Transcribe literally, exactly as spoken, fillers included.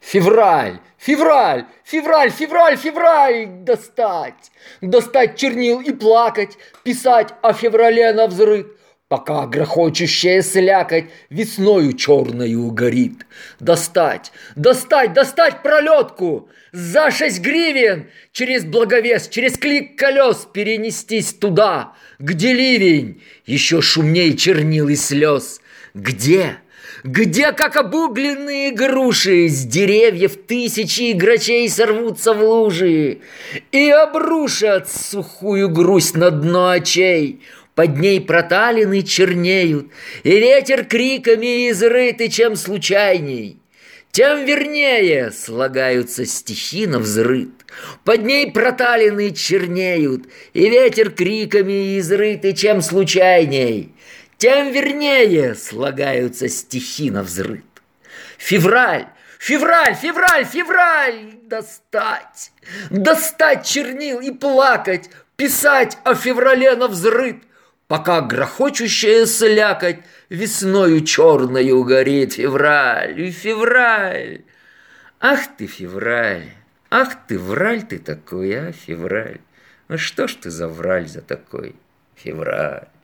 Февраль, февраль, февраль, февраль, февраль, достать, достать чернил и плакать, писать о феврале навзрыд, пока грохочущая слякоть весною черною горит. Достать, достать, достать пролетку, за шесть гривен через благовест, через клик колес перенестись туда, где ливень еще шумней чернил и слез, где... Где, как обугленные груши, с деревьев тысячи грачей сорвутся в лужи и обрушат сухую грусть на дно очей. Под ней проталины чернеют, и ветер криками изрыт, и чем случайней, тем вернее слагаются стихи навзрыд. Под ней проталины чернеют, и ветер криками изрыт, и чем случайней, тем вернее слагаются стихи навзрыд. Февраль, февраль, февраль, февраль! Достать, достать чернил и плакать, писать о феврале навзрыд, пока грохочущая слякоть весною черною горит. Февраль, февраль! Ах ты, февраль! Ах ты, враль ты такой, а, февраль! Ну что ж ты за враль за такой, февраль?